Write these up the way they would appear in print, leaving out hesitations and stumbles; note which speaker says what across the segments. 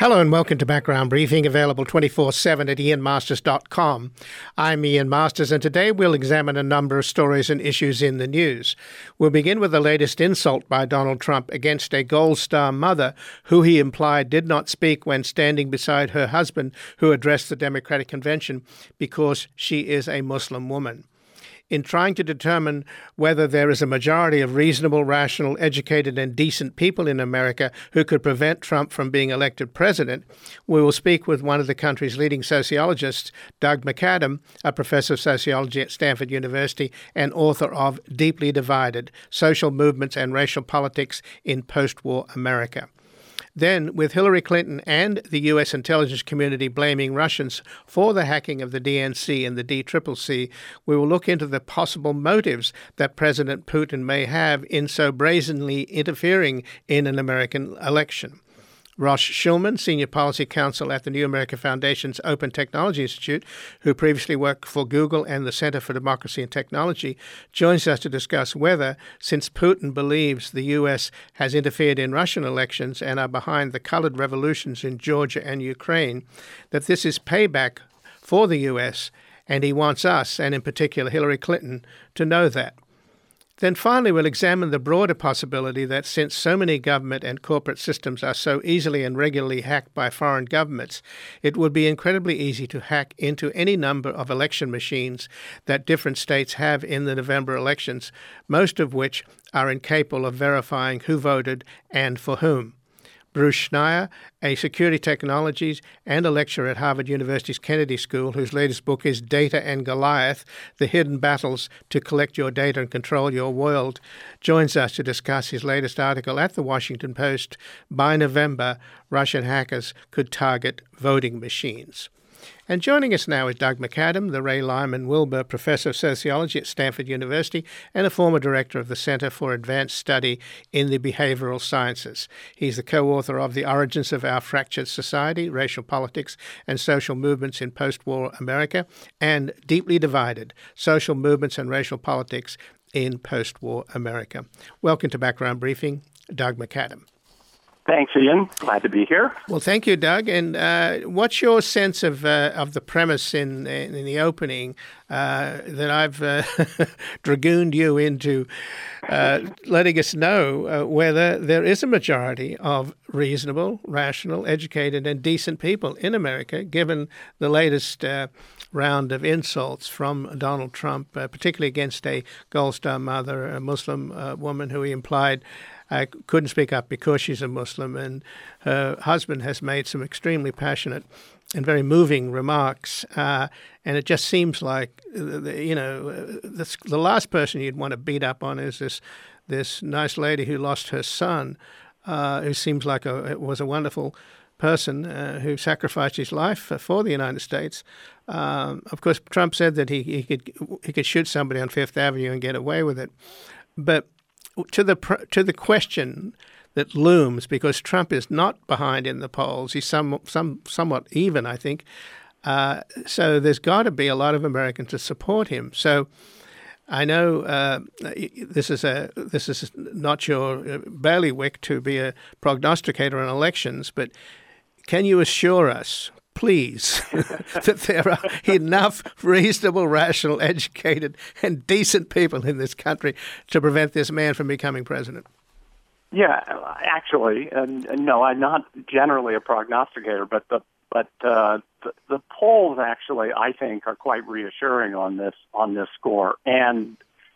Speaker 1: Hello and welcome to Background Briefing, available 24/7 at ianmasters.com. I'm Ian Masters, and today we'll examine a number of stories and issues in the news. We'll begin with the latest insult by Donald Trump against a Gold Star mother who he implied did not speak when standing beside her husband who addressed the Democratic Convention because she is a Muslim woman. In trying to determine whether there is a majority of reasonable, rational, educated, and decent people in America who could prevent Trump from being elected president, we will speak with one of the country's leading sociologists, Doug McAdam, a professor of sociology at Stanford University and author of Deeply Divided: Social Movements and Racial Politics in Post-War America. Then, with Hillary Clinton and the U.S. intelligence community blaming Russians for the hacking of the DNC and the DCCC, we will look into the possible motives that President Putin may have in so brazenly interfering in an American election. Ross Shulman, Senior Policy Counsel at the New America Foundation's Open Technology Institute, who previously worked for Google and the Center for Democracy and Technology, joins us to discuss whether, since Putin believes the U.S. has interfered in Russian elections and are behind the colored revolutions in Georgia and Ukraine, that this is payback for the U.S., and he wants us, and in particular Hillary Clinton, to know that. Then finally, we'll examine the broader possibility that since so many government and corporate systems are so easily and regularly hacked by foreign governments, it would be incredibly easy to hack into any number of election machines that different states have in the November elections, most of which are incapable of verifying who voted and for whom. Bruce Schneier, a security technologies and a lecturer at Harvard University's Kennedy School, whose latest book is Data and Goliath: The Hidden Battles to Collect Your Data and Control Your World, joins us to discuss his latest article at The Washington Post, By November, Russian Hackers Could Target Voting Machines. And joining us now is Doug McAdam, the Ray Lyman Wilbur Professor of Sociology at Stanford University and a former director of the Center for Advanced Study in the Behavioral Sciences. He's the co-author of The Origins of Our Fractured Society: Racial Politics and Social Movements in Post-War America, and Deeply Divided: Social Movements and Racial Politics in Post-War America. Welcome to Background Briefing, Doug McAdam.
Speaker 2: Thanks, Ian. Glad to be here.
Speaker 1: Well, thank you, Doug. And what's your sense of the premise in the opening that I've dragooned you into letting us know whether there is a majority of reasonable, rational, educated, and decent people in America, given the latest round of insults from Donald Trump, particularly against a Gold Star mother, a Muslim woman who he implied couldn't speak up because she's a Muslim, and her husband has made some extremely passionate and very moving remarks, and it just seems like, the last person you'd want to beat up on is this nice lady who lost her son, who seems like was a wonderful person who sacrificed his life for the United States. Of course, Trump said that he could shoot somebody on Fifth Avenue and get away with it, but to the question that looms, because Trump is not behind in the polls, he's somewhat even, I think. So there's got to be a lot of Americans to support him. So I know this is not your bailiwick to be a prognosticator on elections, but can you assure us, please, that there are enough reasonable, rational, educated, and decent people in this country to prevent this man from becoming president?
Speaker 2: Yeah, actually, no, I'm not generally a prognosticator, but the polls actually, I think, are quite reassuring on this score. And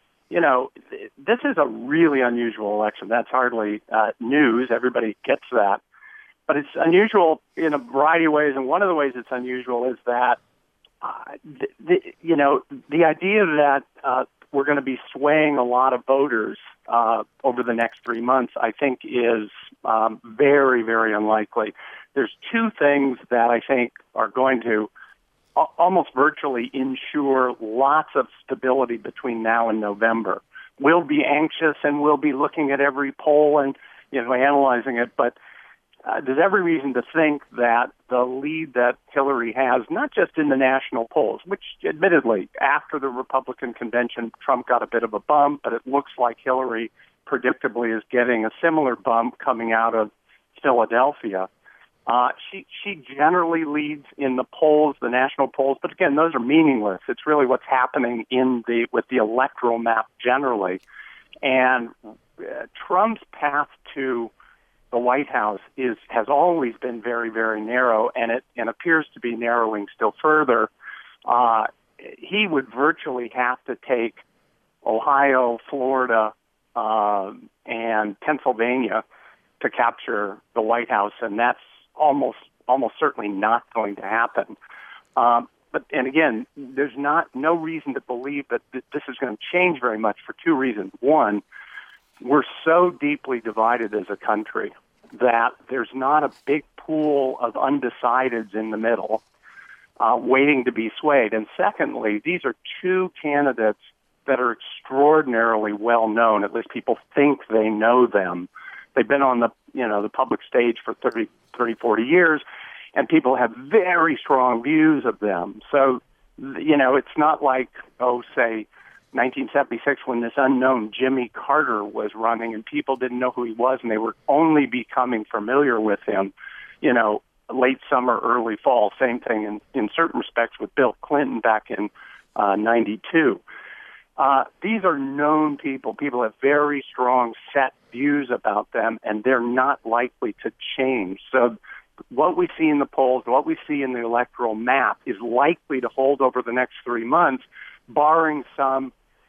Speaker 2: this is a really unusual election. That's hardly news. Everybody gets that. But it's unusual in a variety of ways, and one of the ways it's unusual is that, the idea that we're going to be swaying a lot of voters over the next 3 months, I think, is very, very unlikely. There's two things that I think are going to almost virtually ensure lots of stability between now and November. We'll be anxious, and we'll be looking at every poll and analyzing it, but there's every reason to think that the lead that Hillary has, not just in the national polls, which admittedly, after the Republican convention, Trump got a bit of a bump, but it looks like Hillary predictably is getting a similar bump coming out of Philadelphia. She generally leads in the polls, the national polls, but again, those are meaningless. It's really what's happening with the electoral map generally. And Trump's path to the White House has always been very, very narrow, and it appears to be narrowing still further. He would virtually have to take Ohio, Florida, and Pennsylvania to capture the White House, and that's almost certainly not going to happen. And again, there's no reason to believe that this is going to change very much for two reasons. One, we're so deeply divided as a country that there's not a big pool of undecideds in the middle waiting to be swayed. And secondly, these are two candidates that are extraordinarily well known. At least people think they know them. They've been on the public stage for 30, 40 years, and people have very strong views of them. So, it's not like, say, 1976 when this unknown Jimmy Carter was running and people didn't know who he was and they were only becoming familiar with him, late summer, early fall. Same thing in certain respects with Bill Clinton back in 92. These are known people. People have very strong set views about them, and they're not likely to change. So what we see in the polls, what we see in the electoral map is likely to hold over the next 3 months, barring some,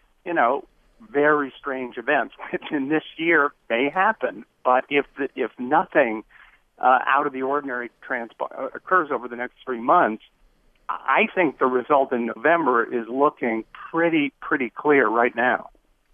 Speaker 2: very strange events, which in this year may happen. But if nothing out of the ordinary occurs over the next 3 months, I think the result in November is looking pretty clear right now.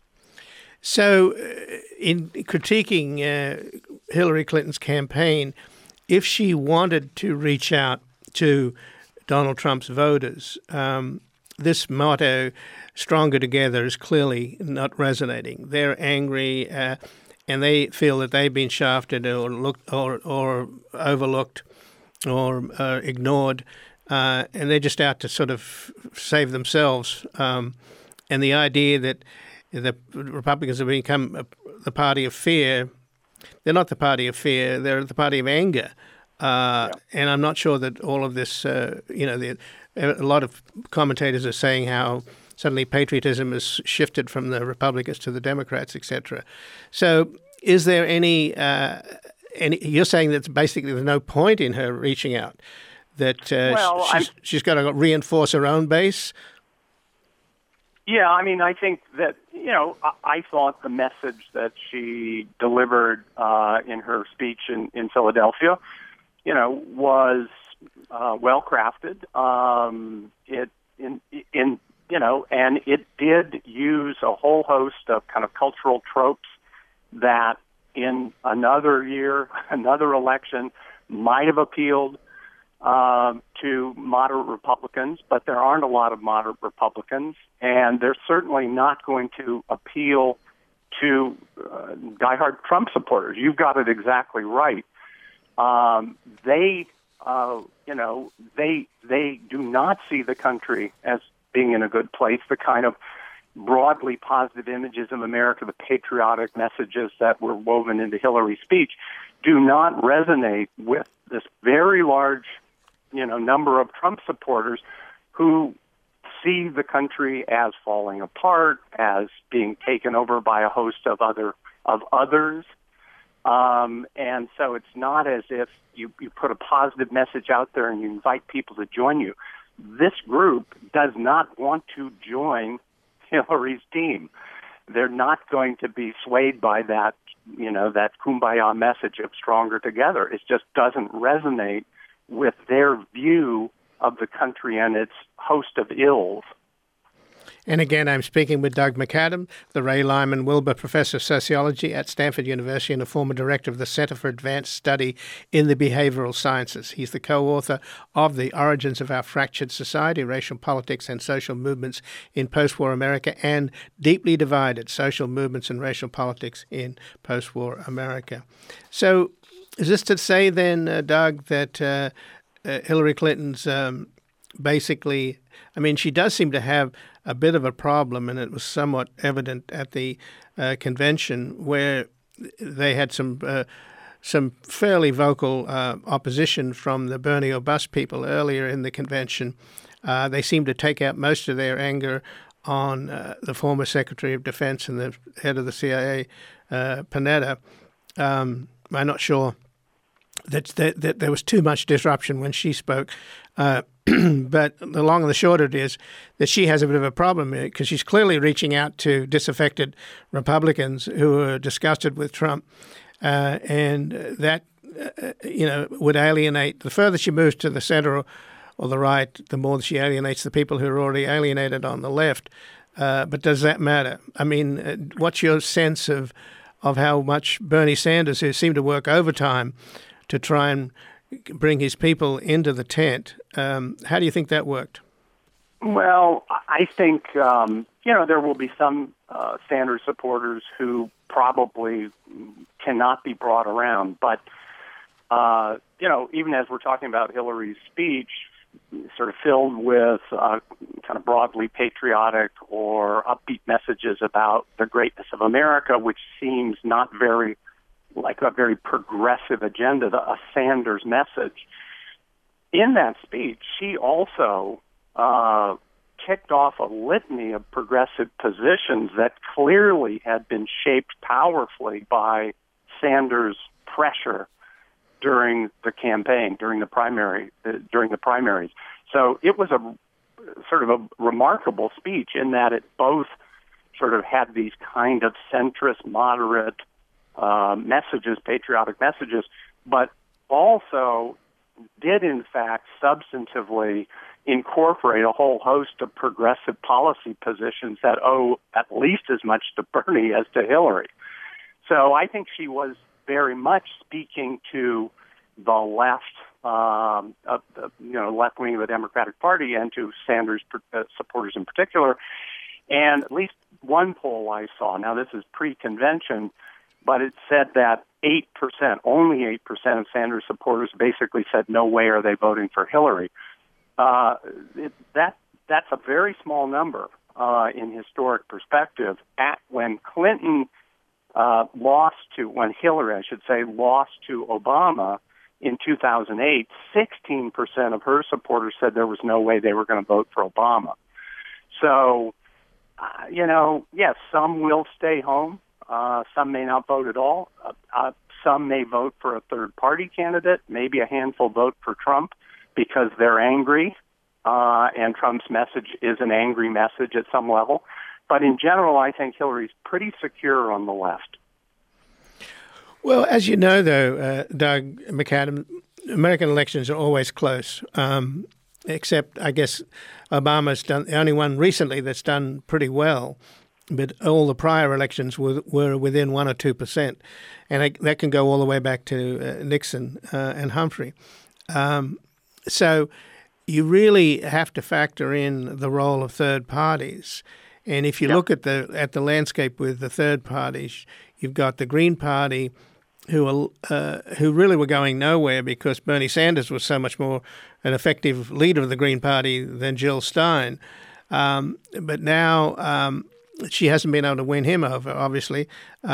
Speaker 1: So, in critiquing Hillary Clinton's campaign, if she wanted to reach out to Donald Trump's voters, this motto, "Stronger Together," is clearly not resonating. They're angry, and they feel that they've been shafted or overlooked or ignored. And they're just out to sort of save themselves. And the idea that the Republicans have become the party of fear, they're not the party of fear, they're the party of anger. And I'm not sure that all of this, a lot of commentators are saying how suddenly patriotism has shifted from the Republicans to the Democrats, etc. So is there any you're saying that basically there's no point in her reaching out? That she's got to reinforce her own base?
Speaker 2: Yeah, I think that, I thought the message that she delivered in her speech in Philadelphia, was well crafted. And it did use a whole host of kind of cultural tropes that in another year, another election, might have appealed to moderate Republicans, but there aren't a lot of moderate Republicans, and they're certainly not going to appeal to diehard Trump supporters. You've got it exactly right. They do not see the country as being in a good place. The kind of broadly positive images of America, the patriotic messages that were woven into Hillary's speech, do not resonate with this very large number of Trump supporters who see the country as falling apart, as being taken over by a host of others. And so it's not as if you put a positive message out there and you invite people to join you. This group does not want to join Hillary's team. They're not going to be swayed by that kumbaya message of stronger together. It just doesn't resonate with their view of the country and its host of ills.
Speaker 1: And again, I'm speaking with Doug McAdam, the Ray Lyman Wilbur Professor of Sociology at Stanford University and a former director of the Center for Advanced Study in the Behavioral Sciences. He's the co-author of The Origins of Our Fractured Society, Racial Politics and Social Movements in Post-War America, and Deeply Divided, Social Movements and Racial Politics in Post-War America. So is this to say then, Doug, that Hillary Clinton's basically, she does seem to have a bit of a problem, and it was somewhat evident at the convention where they had some some fairly vocal opposition from the Bernie or Bust people earlier in the convention. They seemed to take out most of their anger on the former Secretary of Defense and the head of the CIA, Panetta. I'm not sure that there was too much disruption when she spoke. But the long and the short of it is that she has a bit of a problem because she's clearly reaching out to disaffected Republicans who are disgusted with Trump. And that, would alienate. The further she moves to the center or the right, the more she alienates the people who are already alienated on the left. But does that matter? I mean, what's your sense of how much Bernie Sanders, who seemed to work overtime to try and bring his people into the tent, how do you think that worked?
Speaker 2: Well, I think, there will be some Sanders supporters who probably cannot be brought around. But, even as we're talking about Hillary's speech, sort of filled with kind of broadly patriotic or upbeat messages about the greatness of America, which seems not very like a very progressive agenda, a Sanders message. In that speech, she also kicked off a litany of progressive positions that clearly had been shaped powerfully by Sanders' pressure during the campaign, during the primaries. So it was a sort of a remarkable speech in that it both sort of had these kind of centrist, moderate messages, patriotic messages, but also did in fact substantively incorporate a whole host of progressive policy positions that owe at least as much to Bernie as to Hillary. So I think she was very much speaking to the left, left wing of the Democratic Party, and to Sanders supporters in particular. And at least one poll I saw, now this is pre-convention, but it said that 8%, only 8% of Sanders supporters basically said no way are they voting for Hillary. That's a very small number in historic perspective. When Hillary, I should say, lost to Obama in 2008, 16% of her supporters said there was no way they were going to vote for Obama. So, yes, some will stay home. Some may not vote at all. Some may vote for a third-party candidate, maybe a handful vote for Trump because they're angry, and Trump's message is an angry message at some level. But in general, I think Hillary's pretty secure on the left.
Speaker 1: Well, as you know, though, Doug McAdam, American elections are always close, except, I guess, Obama's done the only one recently that's done pretty well. But all the prior elections were within 1 or 2%, and that can go all the way back to Nixon and Humphrey. So you really have to factor in the role of third parties. And if you look at the landscape with the third parties, you've got the Green Party, who really were going nowhere because Bernie Sanders was so much more an effective leader of the Green Party than Jill Stein. But now she hasn't been able to win him over, obviously.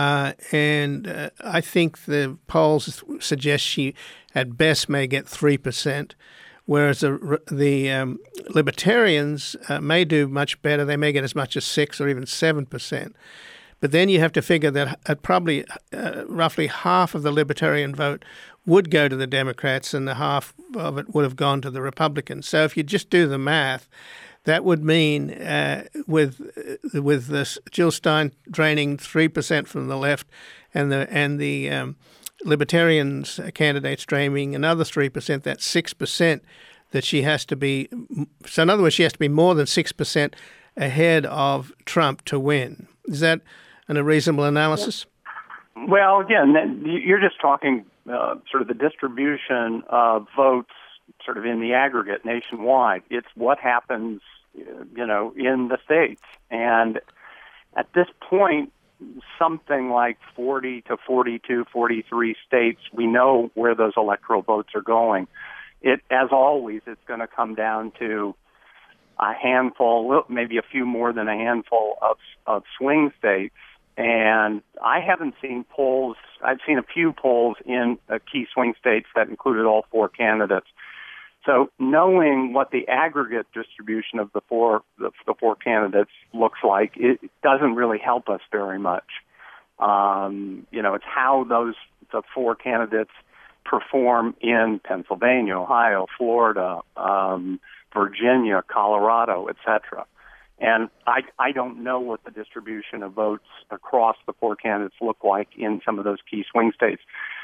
Speaker 1: And I think the polls suggest she, at best, may get 3%, whereas the Libertarians may do much better. They may get as much as 6 or even 7%. But then you have to figure that probably roughly half of the Libertarian vote would go to the Democrats and the half of it would have gone to the Republicans. So if you just do the math, that would mean with this Jill Stein draining 3% from the left and the Libertarians candidates draining another 3%, that's 6% that she has to be. So in other words, she has to be more than 6% ahead of Trump to win. Is that a reasonable analysis?
Speaker 2: Well, again, you're just talking sort of the distribution of votes sort of in the aggregate nationwide. It's what happens, in the states. And at this point, something like 40 to 42, 43 states, we know where those electoral votes are going. As always, it's going to come down to a handful, maybe a few more than a handful of swing states. And I haven't seen polls. I've seen a few polls in key swing states that included all four candidates. So knowing what the aggregate distribution of the four candidates looks like, it doesn't really help us very much. It's how the four candidates perform in Pennsylvania, Ohio, Florida, Virginia, Colorado, etc. And I don't know what the distribution of votes across the four candidates look like in some of those key swing states.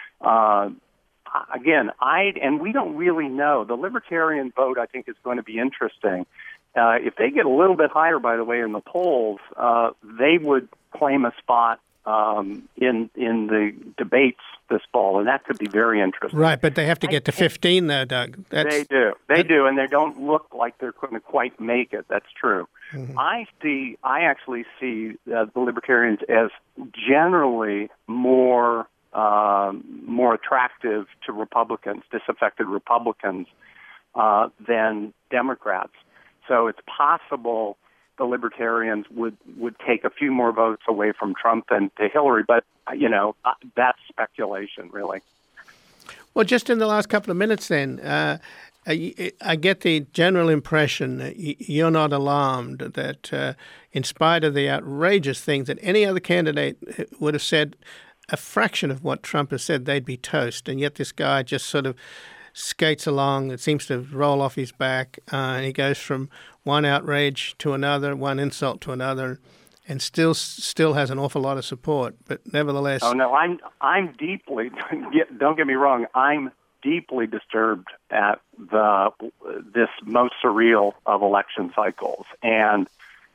Speaker 2: And we don't really know. The Libertarian vote, I think, is going to be interesting. If they get a little bit higher, by the way, in the polls, they would claim a spot in the debates this fall, and that could be very interesting.
Speaker 1: Right, but they have to get to 15, though, Doug.
Speaker 2: They do, and they don't look like they're going to quite make it. That's true. Mm-hmm. I actually see the Libertarians as generally more attractive to Republicans, disaffected Republicans, than Democrats. So it's possible the Libertarians would take a few more votes away from Trump than to Hillary, but, that's speculation, really.
Speaker 1: Well, just in the last couple of minutes then, I get the general impression that you're not alarmed that in spite of the outrageous things that any other candidate would have said, a fraction of what Trump has said, they'd be toast. And yet this guy just sort of skates along. It seems to roll off his back. And he goes from one outrage to another, one insult to another, and still has an awful lot of support. But nevertheless...
Speaker 2: Oh, no, I'm deeply... Don't get me wrong. I'm deeply disturbed at this most surreal of election cycles. And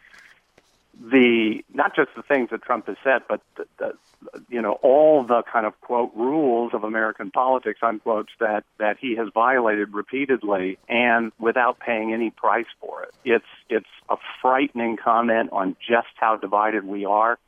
Speaker 2: not just the things that Trump has said, but all the kind of, quote, rules of American politics, unquote, that he has violated repeatedly and without paying any price for it. It's a frightening comment on just how divided we are.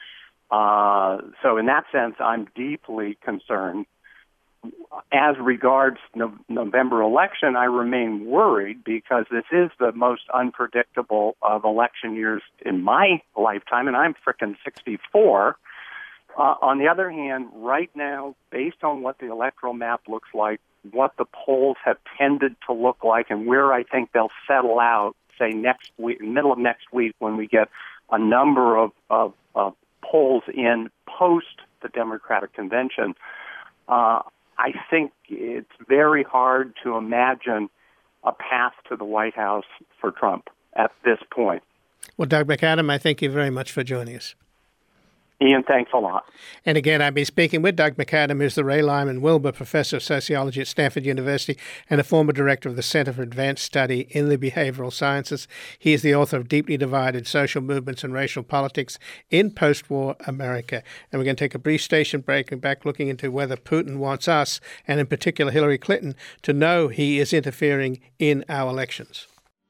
Speaker 2: So in that sense, I'm deeply concerned. As regards November election, I remain worried because this is the most unpredictable of election years in my lifetime, and I'm frickin' 64. On the other hand, right now, based on what the electoral map looks like, what the polls have tended to look like, and where I think they'll settle out, say next week, middle of next week, when we get a number of polls in post the Democratic convention, I think it's very hard to imagine a path to the White House for Trump at this point.
Speaker 1: Well, Doug McAdam, I thank you very much for joining us.
Speaker 2: Ian, thanks a lot.
Speaker 1: And again, I've been speaking with Doug McAdam, who's the Ray Lyman Wilbur Professor of Sociology at Stanford University and a former director of the Center for Advanced Study in the Behavioral Sciences. He is the author of Deeply Divided Social Movements and Racial Politics in Post-War America. And we're going to take a brief station break and back looking into whether Putin wants us, and in particular Hillary Clinton, to know he is interfering in our elections.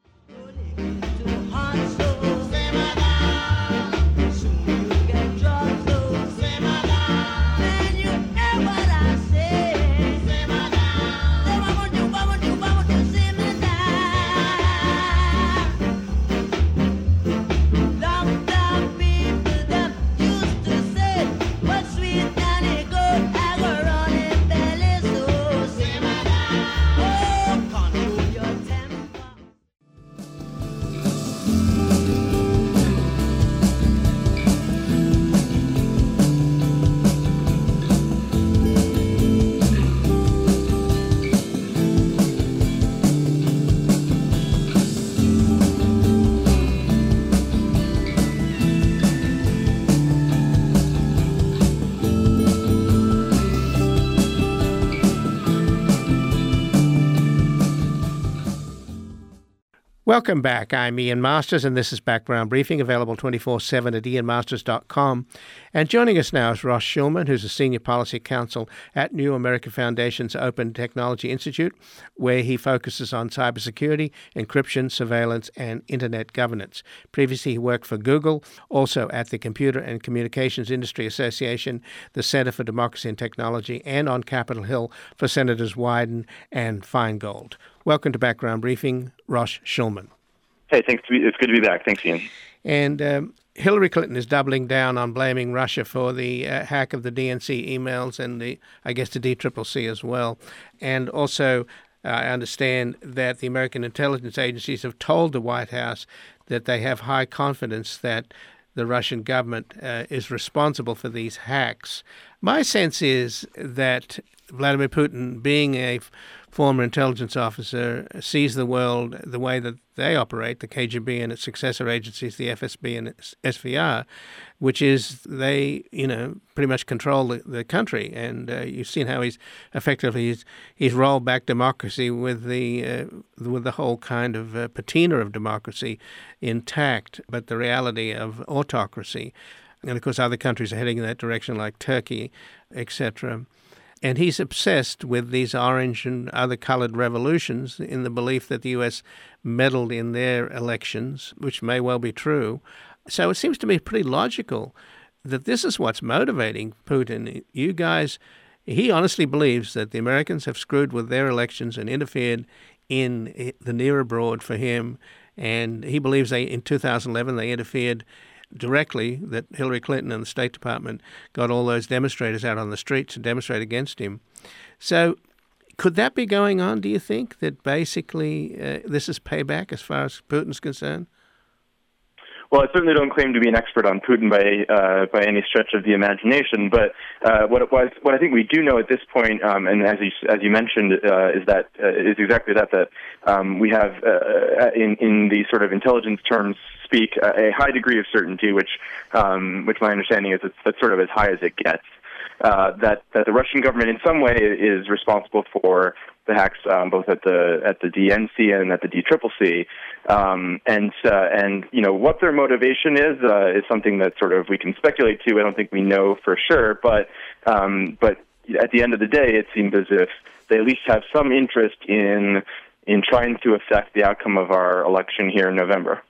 Speaker 1: Welcome back. I'm Ian Masters, and this is Background Briefing, available 24/7 at ianmasters.com. And joining us now is Ross Shulman, who's a Senior Policy Counsel at New America Foundation's Open Technology Institute, where he focuses on cybersecurity, encryption, surveillance, and Internet governance. Previously, he worked for Google, also at the Computer and Communications Industry Association, the Center for Democracy and Technology, and on Capitol Hill for Senators Wyden and Feingold. Welcome to Background Briefing, Ross Shulman.
Speaker 3: Hey, thanks. It's good to be back. Thanks, Ian.
Speaker 1: And Hillary Clinton is doubling down on blaming Russia for the hack of the DNC emails and the DCCC as well. And also, I understand that the American intelligence agencies have told the White House that they have high confidence that the Russian government is responsible for these hacks. My sense is that Vladimir Putin, being a former intelligence officer, sees the world the way that they operate, the KGB and its successor agencies, the FSB and its SVR, which is they, pretty much control the country. And you've seen how he's rolled back democracy with the whole kind of patina of democracy intact, but the reality of autocracy. And of course, other countries are heading in that direction, like Turkey, etc. And he's obsessed with these orange and other colored revolutions in the belief that the U.S. meddled in their elections, which may well be true. So it seems to me pretty logical that this is what's motivating Putin. You guys, he honestly believes that the Americans have screwed with their elections and interfered in the near abroad for him. And he believes in 2011 they interfered directly, that Hillary Clinton and the State Department got all those demonstrators out on the streets to demonstrate against him. So could that be going on, do you think, that basically this is payback as far as Putin's concerned?
Speaker 3: Well, I certainly don't claim to be an expert on Putin by any stretch of the imagination, but what I think we do know at this point, and as you mentioned, is exactly that we have in the sort of intelligence terms speak a high degree of certainty, which my understanding is that's sort of as high as it gets. That the Russian government in some way is responsible for the hacks, both at the DNC and at the DCCC, and what their motivation is something that sort of we can speculate to. I don't think we know for sure, but at the end of the day, it seems as if they at least have some interest in trying to affect the outcome of our election here in November.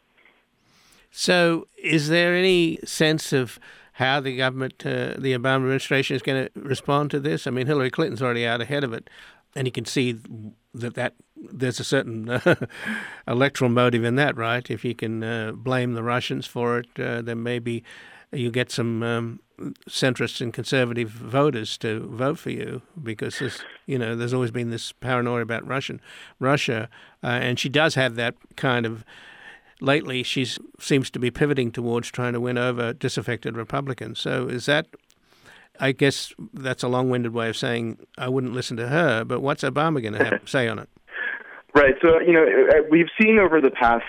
Speaker 1: So, is there any sense of how the government, the Obama administration, is going to respond to this? I mean, Hillary Clinton's already out ahead of it, and you can see that there's a certain electoral motive in that, right? If you can blame the Russians for it, then maybe you get some centrist and conservative voters to vote for you, because there's always been this paranoia about Russia, and she does have that kind of. Lately, she seems to be pivoting towards trying to win over disaffected Republicans. So is that, I guess that's a long-winded way of saying I wouldn't listen to her, but what's Obama going to have to say on it?
Speaker 3: Right. So, we've seen over the past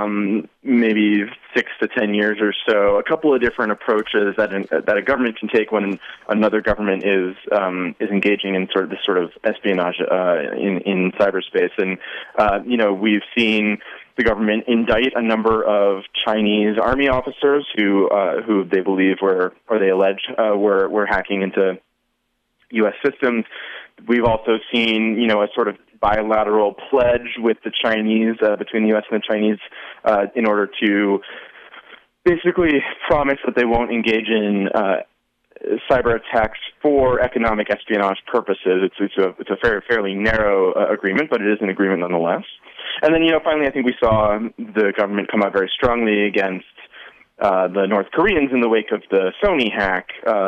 Speaker 3: maybe 6 to 10 years or so a couple of different approaches that a government can take when another government is engaging in this sort of espionage in cyberspace. And we've seen the government indict a number of Chinese army officers who they believe they allege were hacking into U.S. systems. We've also seen, a sort of bilateral pledge with the Chinese, between the U.S. and the Chinese, in order to basically promise that they won't engage in cyber attacks for economic espionage purposes. It's a fairly narrow agreement, but it is an agreement nonetheless. And then, finally, I think we saw the government come out very strongly against the North Koreans in the wake of the Sony hack,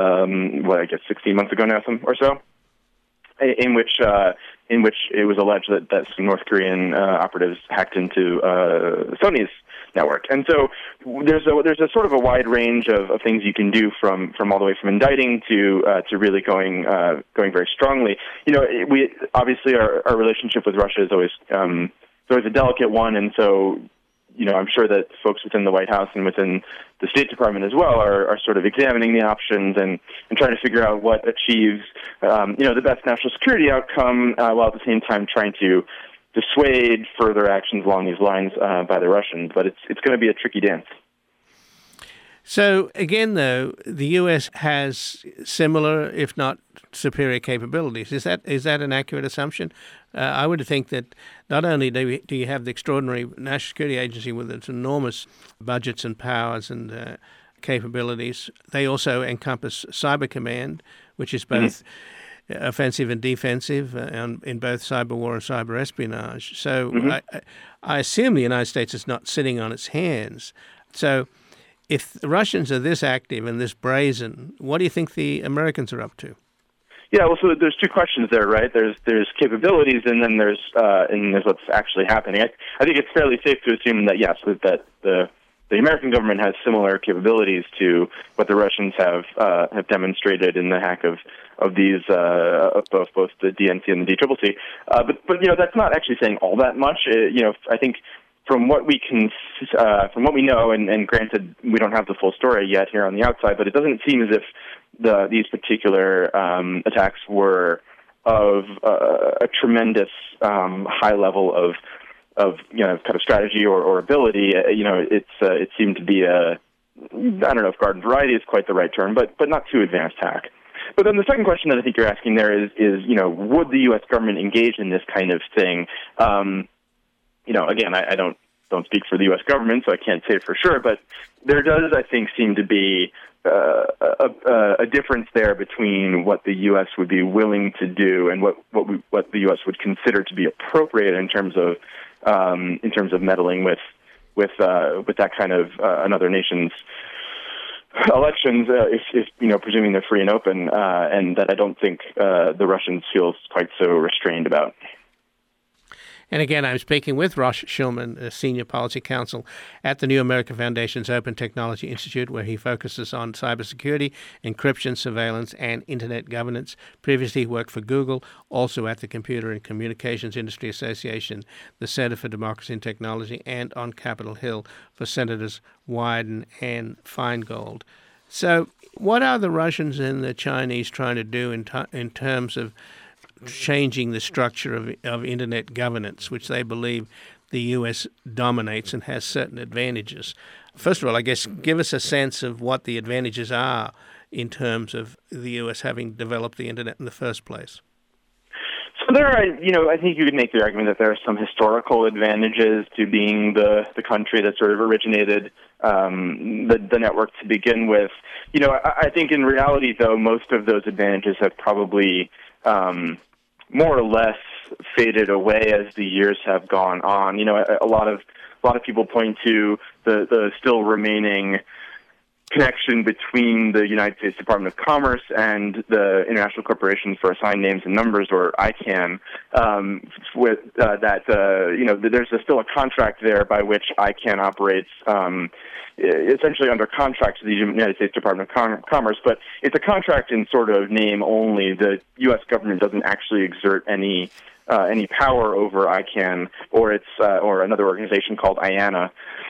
Speaker 3: 16 months ago now or so, in which it was alleged that some North Korean operatives hacked into Sony's network. And so there's a sort of a wide range of things you can do from all the way from indicting to really going very strongly. We obviously our relationship with Russia is always a delicate one, and so I'm sure that folks within the White House and within the State Department as well are sort of examining the options and trying to figure out what achieves the best national security outcome, while at the same time trying to dissuade further actions along these lines by the Russians. But it's going to be a tricky dance.
Speaker 1: So again, though, the U.S. has similar, if not superior, capabilities. Is that an accurate assumption? I would think that not only do you have the extraordinary National Security Agency with its enormous budgets and powers and capabilities, they also encompass Cyber Command, which is both offensive and defensive in both cyber war and cyber espionage. So I assume the United States is not sitting on its hands. So if the Russians are this active and this brazen, what do you think the Americans are up to?
Speaker 3: Yeah, well, so there's two questions there, right? There's capabilities, and then there's what's actually happening. I think it's fairly safe to assume that yes, that the American government has similar capabilities to what the Russians have demonstrated in the hack of these both the DNC and the DCCC. But that's not actually saying all that much. I think from what we know, and granted we don't have the full story yet here on the outside, but it doesn't seem as if these particular attacks were of a tremendous high level of kind of strategy or ability. It seemed to be I don't know if garden variety is quite the right term, but not too advanced hack. But then the second question that I think you're asking there is would the U.S. government engage in this kind of thing? Again, I don't speak for the U.S. government, so I can't say for sure, but there does, I think, seem to be a difference there between what the U.S. would be willing to do and what the U.S. would consider to be appropriate in terms of meddling with that kind of another nation's elections, if presuming they're free and open, and that I don't think the Russians feel quite so restrained about.
Speaker 1: And again, I'm speaking with Rosh Shulman, a senior policy counsel at the New America Foundation's Open Technology Institute, where he focuses on cybersecurity, encryption, surveillance, and internet governance. Previously, he worked for Google, also at the Computer and Communications Industry Association, the Center for Democracy and Technology, and on Capitol Hill for Senators Wyden and Feingold. So what are the Russians and the Chinese trying to do in terms of changing the structure of internet governance, which they believe the U.S. dominates and has certain advantages? First of all, I guess, give us a sense of what the advantages are in terms of the U.S. having developed the internet in the first place.
Speaker 3: So there are, I think you could make the argument that there are some historical advantages to being the country that sort of originated the network to begin with. I think in reality, though, most of those advantages have probably more or less faded away as the years have gone on. A lot of people point to the still remaining connection between the United States Department of Commerce and the International Corporation for Assigned Names and Numbers, or ICANN, there's still a contract there by which ICANN operates essentially under contract to the United States Department of Commerce, but it's a contract in sort of name only. The U.S. government doesn't actually exert any power over ICANN or another organization called IANA.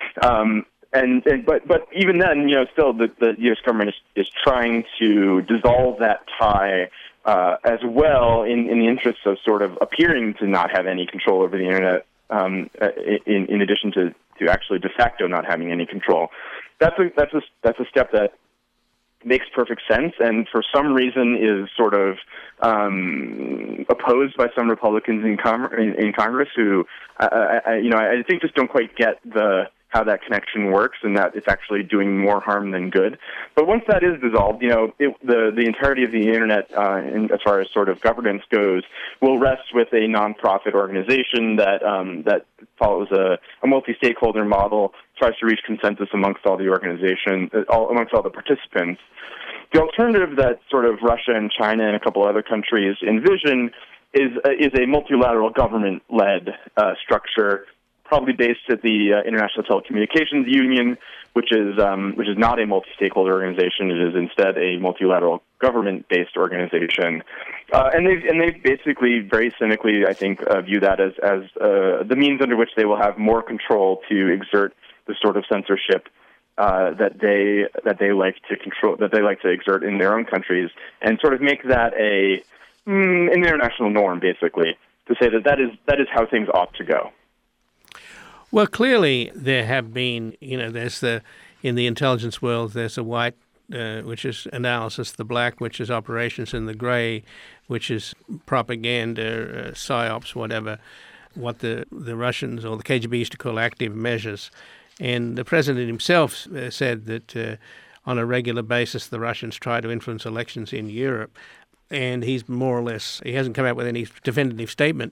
Speaker 3: But even then, still the U.S. government is trying to dissolve that tie as well in the interest of sort of appearing to not have any control over the internet, in addition to actually de facto not having any control. That's a step that makes perfect sense, and for some reason is sort of opposed by some Republicans in Congress who I think just don't quite get how that connection works, and that it's actually doing more harm than good. But once that is dissolved, the entirety of the internet, as far as sort of governance goes, will rest with a nonprofit organization that follows a multi-stakeholder model, tries to reach consensus amongst all the amongst all the participants. The alternative that sort of Russia and China and a couple other countries envision is a multilateral government-led structure, probably based at the International Telecommunications Union, which is not a multi-stakeholder organization. It is instead a multilateral government-based organization, and they basically very cynically, I think, view that as the means under which they will have more control to exert the sort of censorship that they like to control, that they like to exert in their own countries, and sort of make that an international norm, basically, to say that is how things ought to go.
Speaker 1: Well, clearly there have been, there's in the intelligence world, there's a white, which is analysis, the black, which is operations, and the gray, which is propaganda, psyops, whatever, what the Russians or the KGB used to call active measures. And the president himself said that on a regular basis the Russians try to influence elections in Europe. And he's more or less, he hasn't come out with any definitive statement,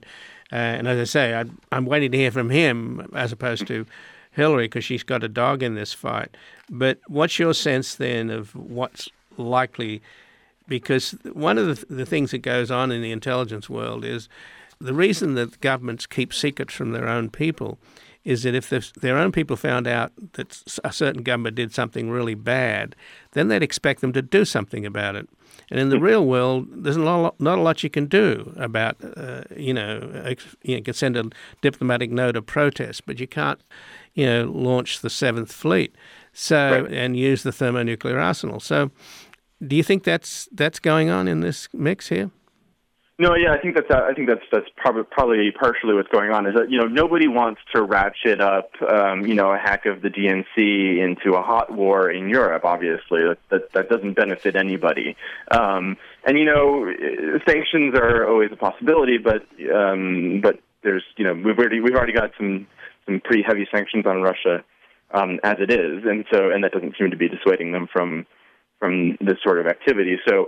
Speaker 1: And as I say, I'm waiting to hear from him as opposed to Hillary, because she's got a dog in this fight. But what's your sense then of what's likely? Because one of the things that goes on in the intelligence world is the reason that governments keep secrets from their own people is that if their own people found out that a certain government did something really bad, then they'd expect them to do something about it. And in the real world, there's not a lot you can do about, you can send a diplomatic note of protest, but you can't, launch the Seventh Fleet, and use the thermonuclear arsenal. So, do you think that's going on in this mix here?
Speaker 3: No, yeah, I think that's probably partially what's going on. Is that nobody wants to ratchet up a hack of the DNC into a hot war in Europe. Obviously, that doesn't benefit anybody. Sanctions are always a possibility, but there's we've already got some pretty heavy sanctions on Russia as it is, and that doesn't seem to be dissuading them from this sort of activity. So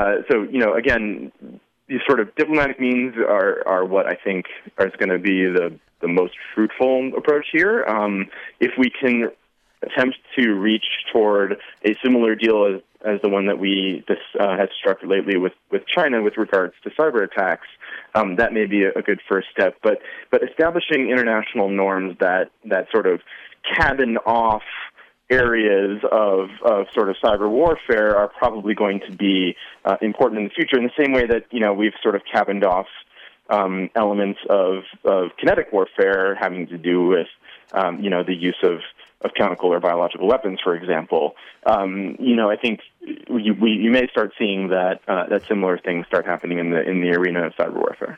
Speaker 3: again, these sort of diplomatic means are what I think is going to be the most fruitful approach here. If we can attempt to reach toward a similar deal as the one that we had struck lately with China with regards to cyber attacks, that may be a good first step. But establishing international norms that sort of cabin off areas of sort of cyber warfare are probably going to be important in the future, in the same way that we've sort of cabined off elements of kinetic warfare having to do with the use of chemical or biological weapons, for example. I think you may start seeing that similar things start happening in the arena of cyber warfare.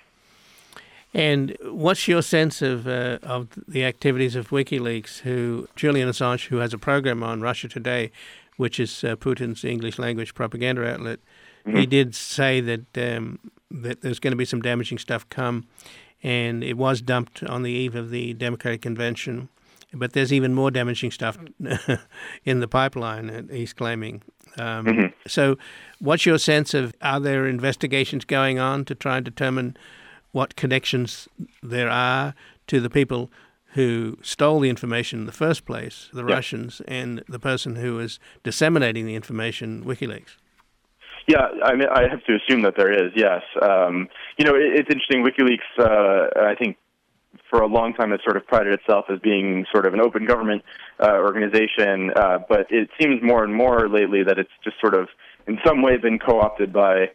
Speaker 1: And what's your sense of the activities of WikiLeaks, Julian Assange, who has a program on Russia Today, which is Putin's English language propaganda outlet? Mm-hmm. He did say that there's going to be some damaging stuff come, and it was dumped on the eve of the Democratic Convention. But there's even more damaging stuff in the pipeline, he's claiming. So what's your sense of, are there investigations going on to try and determine what connections there are to the people who stole the information in the first place, the Russians, and the person who is disseminating the information, WikiLeaks?
Speaker 3: Yeah, I mean, I have to assume that there is, yes. It's interesting. WikiLeaks, I think, for a long time has sort of prided itself as being sort of an open government organization, but it seems more and more lately that it's just sort of in some way been co-opted by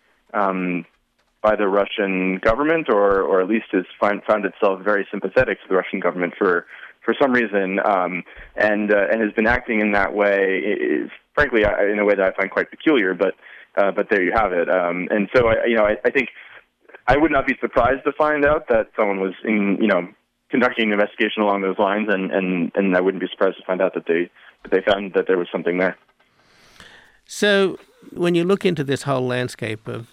Speaker 3: the Russian government, or at least has found itself very sympathetic to the Russian government for some reason, and has been acting in that way, frankly, in a way that I find quite peculiar. But there you have it. And so I think I would not be surprised to find out that someone was conducting an investigation along those lines, and I wouldn't be surprised to find out that they found that there was something there.
Speaker 1: So when you look into this whole landscape of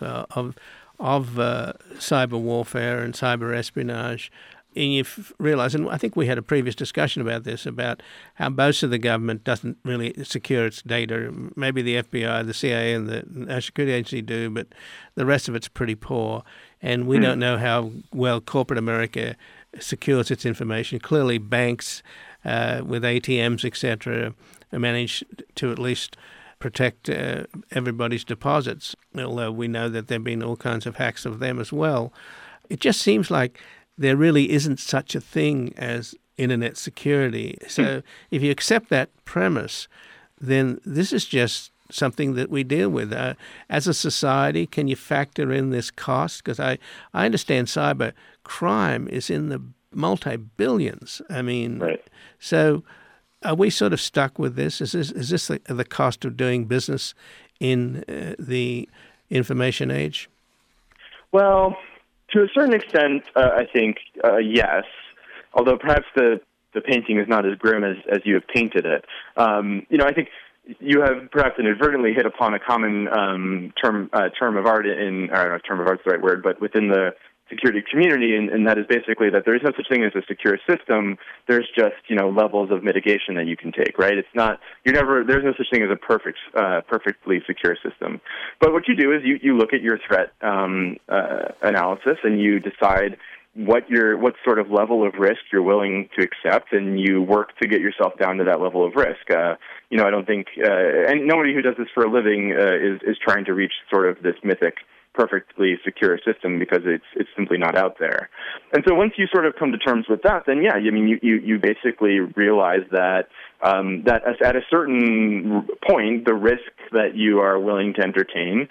Speaker 1: cyber warfare and cyber espionage, and you realize, and I think we had a previous discussion about this, about how most of the government doesn't really secure its data. Maybe the FBI, the CIA, and the National Security Agency do, but the rest of it's pretty poor. And we don't know how well corporate America secures its information. Clearly, banks with ATMs, etc., manage to at least protect everybody's deposits, although we know that there have been all kinds of hacks of them as well. It just seems like there really isn't such a thing as internet security. So if you accept that premise, then this is just something that we deal with. As a society, can you factor in this cost? Because I understand cyber crime is in the multi-billions. I mean, right. So are we sort of stuck with this? Is this the cost of doing business in the information age? Well,
Speaker 3: to a certain extent, I think, yes, although perhaps the painting is not as grim as you have painted it. I think you have perhaps inadvertently hit upon a common term of art I don't know if term of art's the right word, but within the security community, and that is basically that there is no such thing as a secure system. There's just levels of mitigation that you can take, right? It's not there's no such thing as a perfectly secure system. But what you do is you look at your threat analysis and you decide what sort of level of risk you're willing to accept, and you work to get yourself down to that level of risk. I don't think, and nobody who does this for a living is trying to reach sort of this mythic, perfectly secure system, because it's simply not out there. And so once you sort of come to terms with that, then you basically realize that that at a certain point, the risk that you are willing to entertain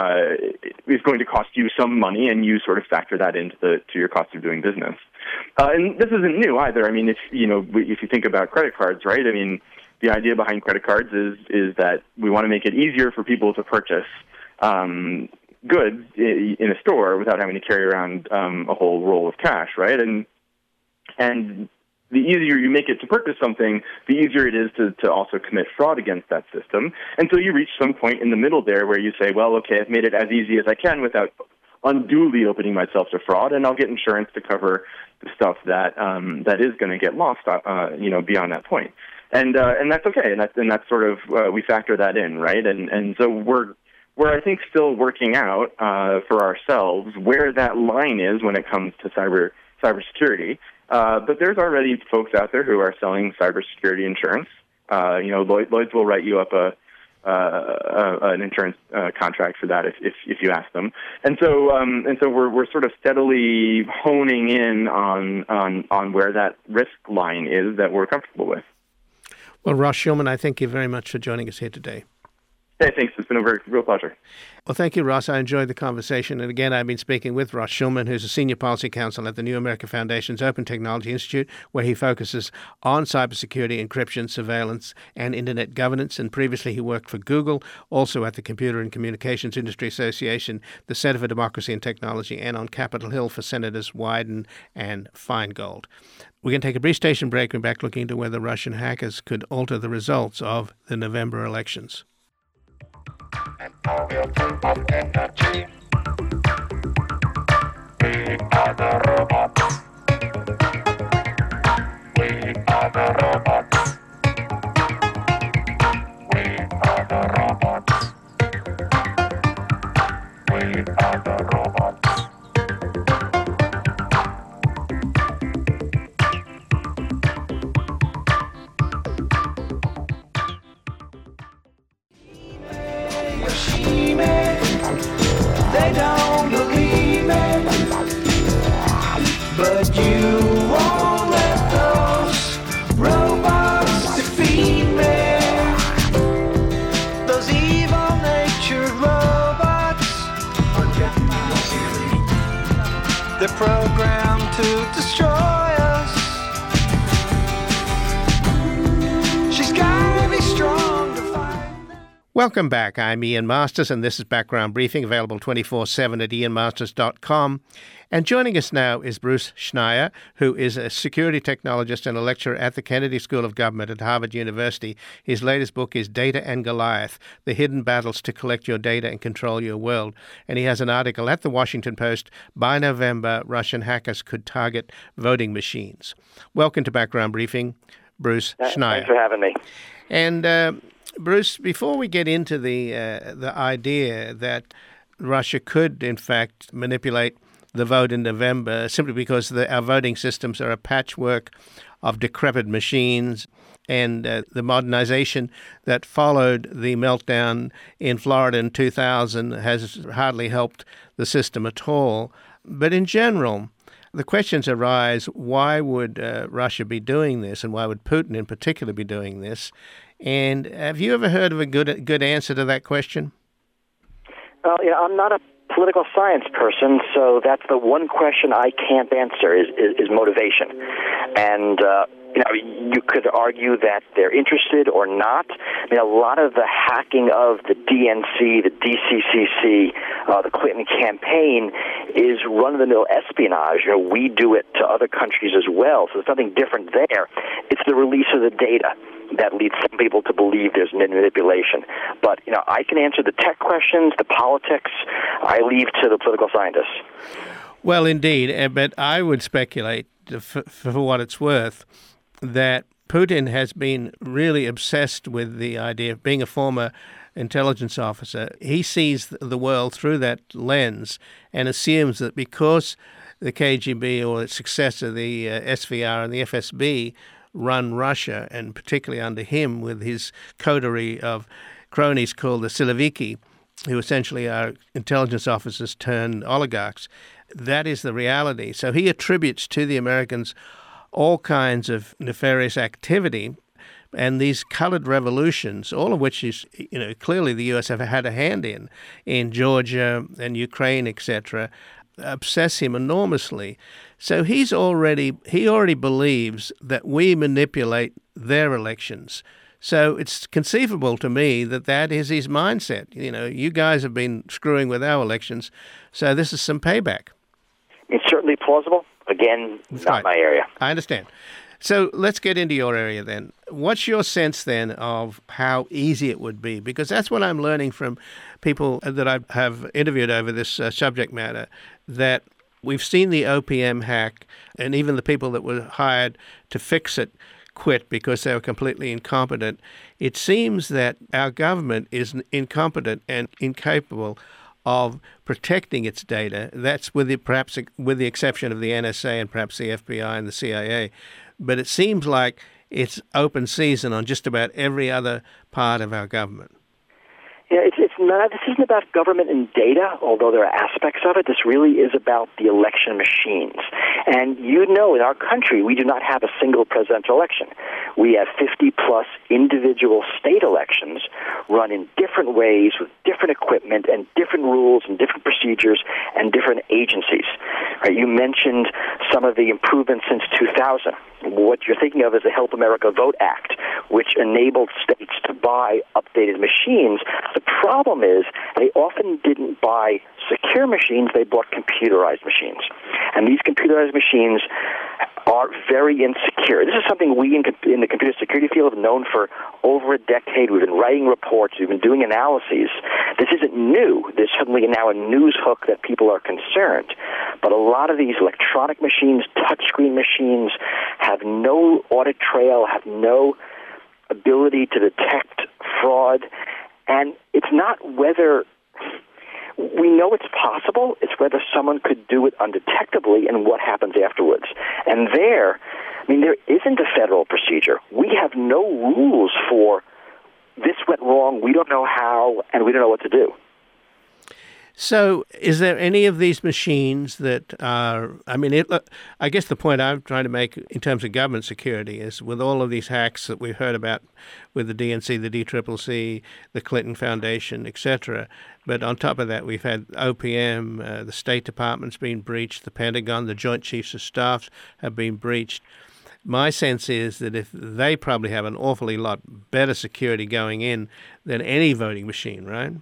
Speaker 3: is going to cost you some money, and you sort of factor that into to your cost of doing business. And this isn't new either. I mean, if you think about credit cards, right? I mean, the idea behind credit cards is that we want to make it easier for people to purchase goods in a store without having to carry around a whole roll of cash, right? And the easier you make it to purchase something, the easier it is to also commit fraud against that system. And so you reach some point in the middle there where you say, well, okay, I've made it as easy as I can without unduly opening myself to fraud, and I'll get insurance to cover the stuff that is going to get lost, beyond that point. And that's okay, and that's sort of we factor that in, right? And so we're I think still working out for ourselves where that line is when it comes to cybersecurity. But there's already folks out there who are selling cybersecurity insurance. Lloyd's will write you up an insurance contract for that if you ask them. And so we're sort of steadily honing in on where that risk line is that we're comfortable with.
Speaker 1: Well, Ross Shulman, I thank you very much for joining us here today.
Speaker 3: Hey, thanks. It's been a real pleasure.
Speaker 1: Well, thank you, Ross. I enjoyed the conversation. And again, I've been speaking with Ross Shulman, who's a senior policy counsel at the New America Foundation's Open Technology Institute, where he focuses on cybersecurity, encryption, surveillance, and internet governance. And previously, he worked for Google, also at the Computer and Communications Industry Association, the Center for Democracy and Technology, and on Capitol Hill for Senators Wyden and Feingold. We're going to take a brief station break. We're back looking into whether Russian hackers could alter the results of the November elections.
Speaker 4: And all your type of energy. We are the robots. We are the robots. We are the robots. We are the robots.
Speaker 5: They don't believe it, but you won't let those robots defeat me. Those evil-natured robots, they're programmed to destroy us. She's gotta be strong to fight.
Speaker 1: Welcome back. I'm Ian Masters, and this is Background Briefing, available 24/7 at ianmasters.com. And joining us now is Bruce Schneier, who is a security technologist and a lecturer at the Kennedy School of Government at Harvard University. His latest book is Data and Goliath, The Hidden Battles to Collect Your Data and Control Your World. And he has an article at the Washington Post, By November, Russian Hackers Could Target Voting Machines. Welcome to Background Briefing, Bruce Schneier.
Speaker 6: Thanks for having me.
Speaker 1: And Bruce, before we get into the idea that Russia could, in fact, manipulate the vote in November simply because our voting systems are a patchwork of decrepit machines, and the modernization that followed the meltdown in Florida in 2000 has hardly helped the system at all. But in general, the questions arise, why would Russia be doing this, and why would Putin in particular be doing this? And have you ever heard of a good answer to that question?
Speaker 6: Well, I'm not a political science person, so that's the one question I can't answer is motivation. And you could argue that they're interested or not. I mean, a lot of the hacking of the DNC, the DCCC, the Clinton campaign is run-of-the-mill espionage. We do it to other countries as well, so there's nothing different there. It's the release of the data that leads some people to believe there's manipulation. But, I can answer the tech questions, the politics. I leave to the political scientists.
Speaker 1: Well, indeed, but I would speculate, for what it's worth, that Putin has been really obsessed with the idea of being a former intelligence officer. He sees the world through that lens and assumes that because the KGB or its successor, the SVR and the FSB, run Russia, and particularly under him with his coterie of cronies called the Siloviki, who essentially are intelligence officers turned oligarchs. That is the reality. So he attributes to the Americans all kinds of nefarious activity and these colored revolutions, all of which is, clearly the U.S. have had a hand in Georgia and Ukraine, etc., obsess him enormously. So he already believes that we manipulate their elections. So it's conceivable to me that is his mindset. You guys have been screwing with our elections, so this is some payback.
Speaker 6: It's certainly plausible. Again, not my area.
Speaker 1: I understand. So let's get into your area then. What's your sense then of how easy it would be? Because that's what I'm learning from people that I have interviewed over this subject matter, that we've seen the OPM hack, and even the people that were hired to fix it quit because they were completely incompetent. It seems that our government is incompetent and incapable of protecting its data. That's perhaps with the exception of the NSA and perhaps the FBI and the CIA. But it seems like it's open season on just about every other part of our government.
Speaker 6: Yeah, it's not. This isn't about government and data, although there are aspects of it. This really is about the election machines. And in our country, we do not have a single presidential election. We have 50-plus individual state elections run in different ways with different equipment and different rules and different procedures and different agencies. Right? You mentioned some of the improvements since 2000. What you're thinking of is the Help America Vote Act, which enabled states to buy updated machines. The problem is they often didn't buy secure machines, they bought computerized machines. And these computerized machines are very insecure. This is something we in the computer security field have known for over a decade. We've been writing reports, we've been doing analyses. This isn't new. There's suddenly now a news hook that people are concerned. But a lot of these electronic machines, touchscreen machines, have no audit trail, have no ability to detect fraud. And it's not whether we know it's possible, it's whether someone could do it undetectably and what happens afterwards. And there isn't a federal procedure. We have no rules for this went wrong, we don't know how, and we don't know what to do.
Speaker 1: So is there any of these machines that are, I guess the point I'm trying to make in terms of government security is with all of these hacks that we've heard about with the DNC, the DCCC, the Clinton Foundation, etc. But on top of that, we've had OPM, the State Department's been breached, the Pentagon, the Joint Chiefs of Staff have been breached. My sense is that if they probably have an awfully lot better security going in than any voting machine, right?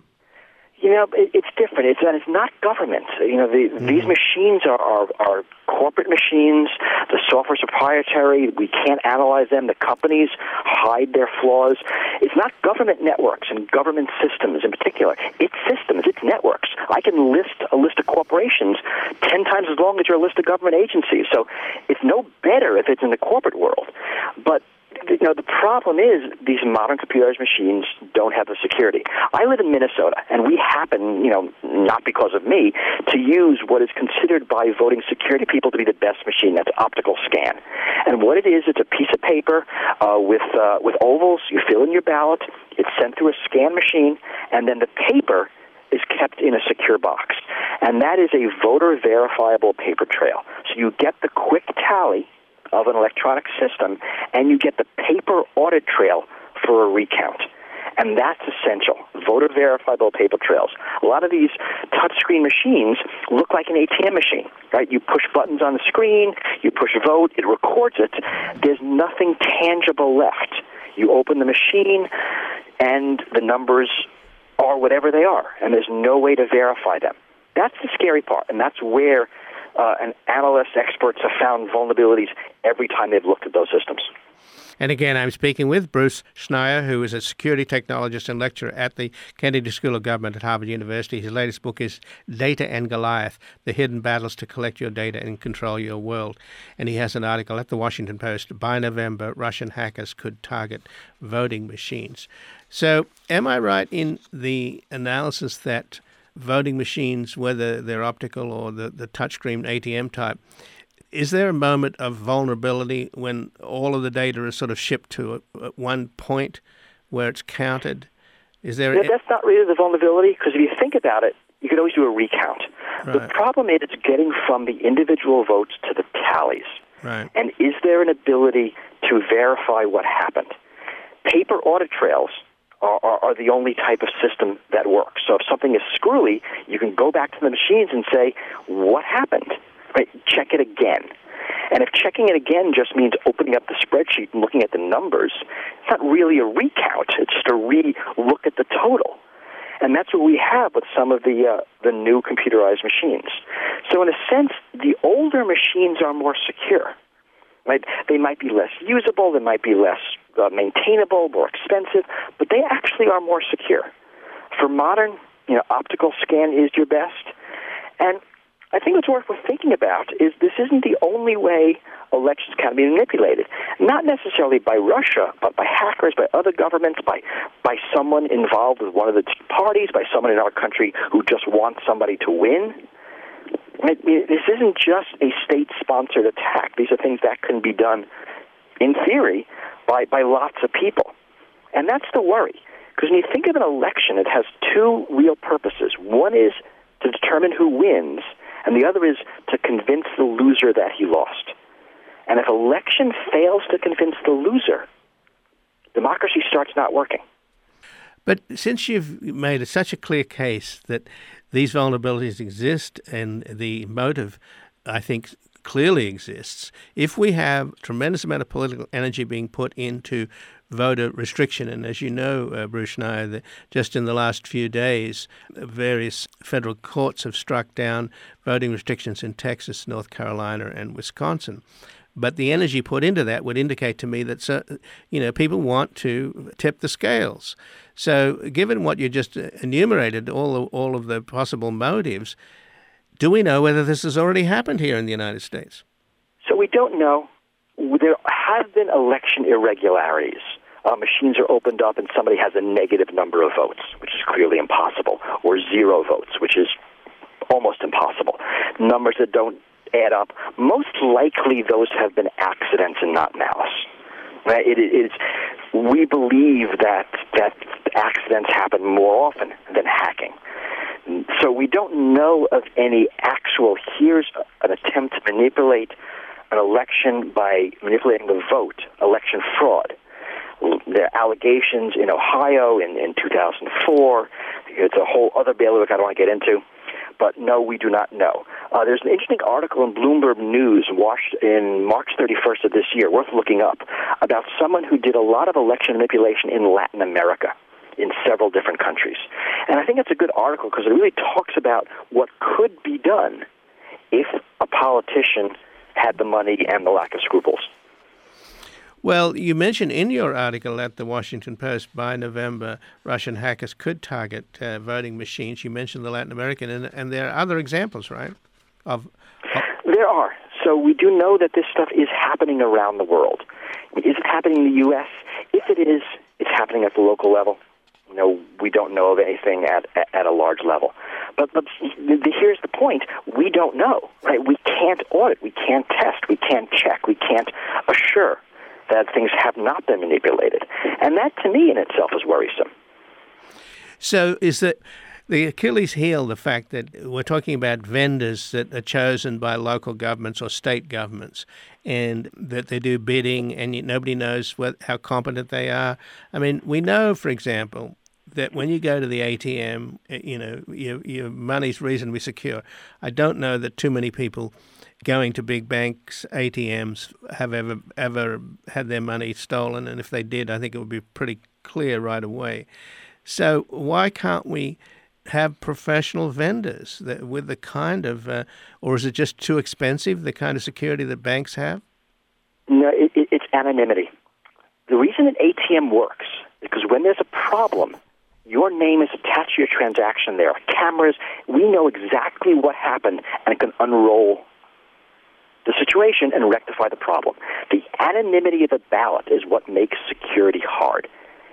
Speaker 6: It's different. It's not government. These machines are corporate machines. The software's proprietary. We can't analyze them. The companies hide their flaws. It's not government networks and government systems in particular. It's systems. It's networks. I can list a list of corporations 10 times as long as your list of government agencies. So it's no better if it's in the corporate world. But the problem is these modern computerized machines don't have the security. I live in Minnesota, and we happen, not because of me, to use what is considered by voting security people to be the best machine. That's optical scan. And what it is, it's a piece of paper with ovals. You fill in your ballot. It's sent through a scan machine, and then the paper is kept in a secure box. And that is a voter-verifiable paper trail. So you get the quick tally of an electronic system, and you get the paper audit trail for a recount. And that's essential, voter-verifiable paper trails. A lot of these touchscreen machines look like an ATM machine, right? You push buttons on the screen, you push vote, it records it. There's nothing tangible left. You open the machine, and the numbers are whatever they are, and there's no way to verify them. That's the scary part, and that's where and analysts, experts have found vulnerabilities every time they've looked at those systems.
Speaker 1: And again, I'm speaking with Bruce Schneier, who is a security technologist and lecturer at the Kennedy School of Government at Harvard University. His latest book is Data and Goliath, The Hidden Battles to Collect Your Data and Control Your World. And he has an article at the Washington Post, By November, Russian Hackers Could Target Voting Machines. So am I right in the analysis that voting machines, whether they're optical or the touchscreen ATM type, is there a moment of vulnerability when all of the data is sort of shipped to one point where it's counted? Is there?
Speaker 6: That's not really the vulnerability, because if you think about it, you could always do a recount. Right. The problem is getting from the individual votes to the tallies.
Speaker 1: Right.
Speaker 6: And is there an ability to verify what happened? Paper audit trails are the only type of system that works. So if something is screwy, you can go back to the machines and say, what happened? Right? Check it again. And if checking it again just means opening up the spreadsheet and looking at the numbers, it's not really a recount. It's just a re-look at the total. And that's what we have with some of the new computerized machines. So in a sense, the older machines are more secure. Right? They might be less usable, they might be less maintainable, more expensive, but they actually are more secure. For modern, optical scan is your best. And I think what's worth thinking about is this isn't the only way elections can be manipulated. Not necessarily by Russia, but by hackers, by other governments, by someone involved with one of the parties, by someone in our country who just wants somebody to win. This isn't just a state-sponsored attack. These are things that can be done, in theory, by lots of people. And that's the worry. Because when you think of an election, it has two real purposes. One is to determine who wins, and the other is to convince the loser that he lost. And if election fails to convince the loser, democracy starts not working.
Speaker 1: But since you've made such a clear case that these vulnerabilities exist and the motive, I think, clearly exists, if we have a tremendous amount of political energy being put into voter restriction, and as you know, Bruce Schneier, just in the last few days, various federal courts have struck down voting restrictions in Texas, North Carolina, and Wisconsin. But the energy put into that would indicate to me that people want to tip the scales. So, given what you just enumerated, all of the possible motives, do we know whether this has already happened here in the United States?
Speaker 6: So we don't know. There have been election irregularities. Machines are opened up and somebody has a negative number of votes, which is clearly impossible, or 0 votes, which is almost impossible. Numbers that don't add up. Most likely those have been accidents and not malice. Right? We believe that accidents happen more often than hacking. So we don't know of any actual, here's an attempt to manipulate an election by manipulating the vote, election fraud. There are allegations in Ohio in 2004. It's a whole other bailiwick I don't want to get into. But no, we do not know. There's an interesting article in Bloomberg News washed in March 31st of this year, worth looking up, about someone who did a lot of election manipulation in Latin America, in several different countries. And I think it's a good article because it really talks about what could be done if a politician had the money and the lack of scruples.
Speaker 1: Well, you mentioned in your article at the Washington Post, by November, Russian hackers could target voting machines. You mentioned the Latin American, and there are other examples, right?
Speaker 6: There are. So we do know that this stuff is happening around the world. Is it happening in the U.S.? If it is, it's happening at the local level. We don't know of anything at a large level. But here's the point. We don't know, right? We can't audit. We can't test. We can't check. We can't assure that things have not been manipulated. And that, to me, in itself is worrisome.
Speaker 1: So is that the Achilles heel, the fact that we're talking about vendors that are chosen by local governments or state governments, and that they do bidding and nobody knows how competent they are? I mean, we know, for example, that when you go to the ATM, your money's reasonably secure. I don't know that too many people going to big banks' ATMs have ever had their money stolen, and if they did, I think it would be pretty clear right away. So why can't we have professional vendors with the kind of, or is it just too expensive, the kind of security that banks have?
Speaker 6: No, it's anonymity. The reason an ATM works is because when there's a problem, your name is attached to your transaction. There are cameras. We know exactly what happened, and it can unroll the situation and rectify the problem. The anonymity of the ballot is what makes security hard.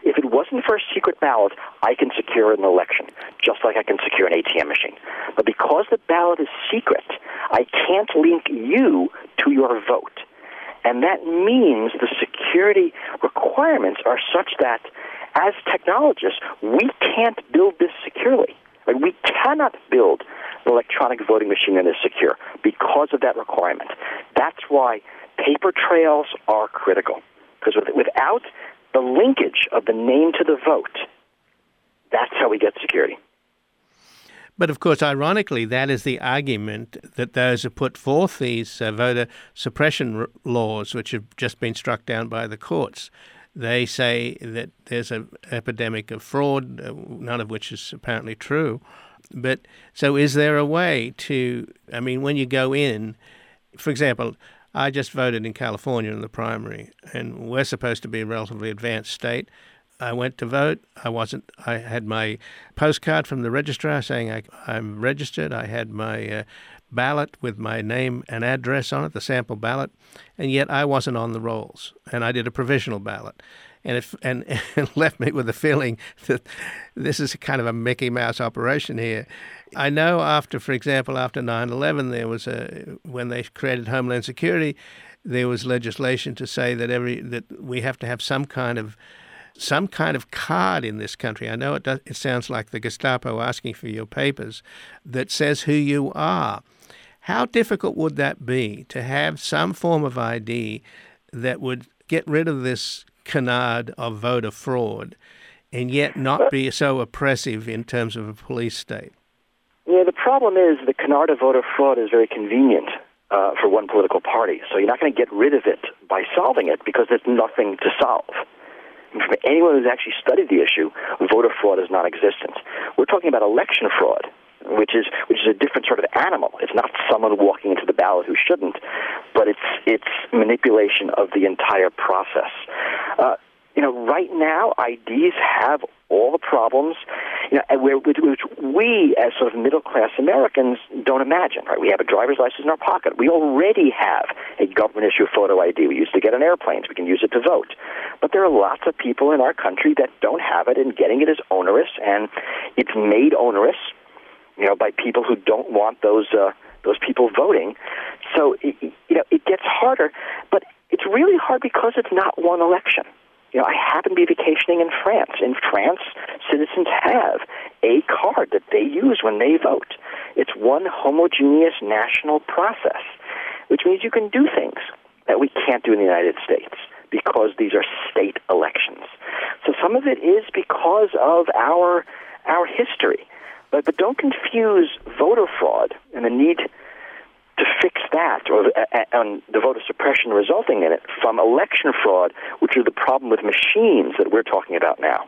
Speaker 6: If it wasn't for a secret ballot, I can secure an election, just like I can secure an ATM machine. But because the ballot is secret, I can't link you to your vote. And that means the security requirements are such that, as technologists, we can't build this securely. Like, we cannot build an electronic voting machine that is secure because of that requirement. That's why paper trails are critical. Because without the linkage of the name to the vote, that's how we get security.
Speaker 1: But, of course, ironically, that is the argument that those who put forth these voter suppression laws, which have just been struck down by the courts, they say that there's an epidemic of fraud, none of which is apparently true. But so is there a way to, I mean, when you go in, for example, I just voted in California in the primary, and we're supposed to be a relatively advanced state. I went to vote. I had my postcard from the registrar saying I'm registered. I had my ballot with my name and address on it, the sample ballot, and yet I wasn't on the rolls. And I did a provisional ballot. And it left me with the feeling that this is kind of a Mickey Mouse operation here. I know for example, after 9/11, there was when they created Homeland Security, there was legislation to say that we have to have some kind of card in this country. I know it sounds like the Gestapo asking for your papers that says who you are. How difficult would that be to have some form of ID that would get rid of this canard of voter fraud and yet not be so oppressive in terms of a police state?
Speaker 6: Yeah, the problem is the canard of voter fraud is very convenient for one political party. So you're not going to get rid of it by solving it because there's nothing to solve. For anyone who's actually studied the issue, voter fraud is non-existent. We're talking about election fraud, which is a different sort of animal. It's not someone walking into the ballot who shouldn't, but it's manipulation of the entire process. Right now, IDs have all the problems, which we as sort of middle-class Americans don't imagine. Right? We have a driver's license in our pocket. We already have a government-issued photo ID. We used to get on airplanes. We can use it to vote. But there are lots of people in our country that don't have it, and getting it is onerous, and it's made onerous, by people who don't want those people voting. So it gets harder, but it's really hard because it's not one election. I happen to be vacationing in France. In France, citizens have a card that they use when they vote. It's one homogeneous national process, which means you can do things that we can't do in the United States because these are state elections. So some of it is because of our history. But don't confuse voter fraud and the need to fix that and the voter suppression resulting in it from election fraud, which is the problem with machines that we're talking about now.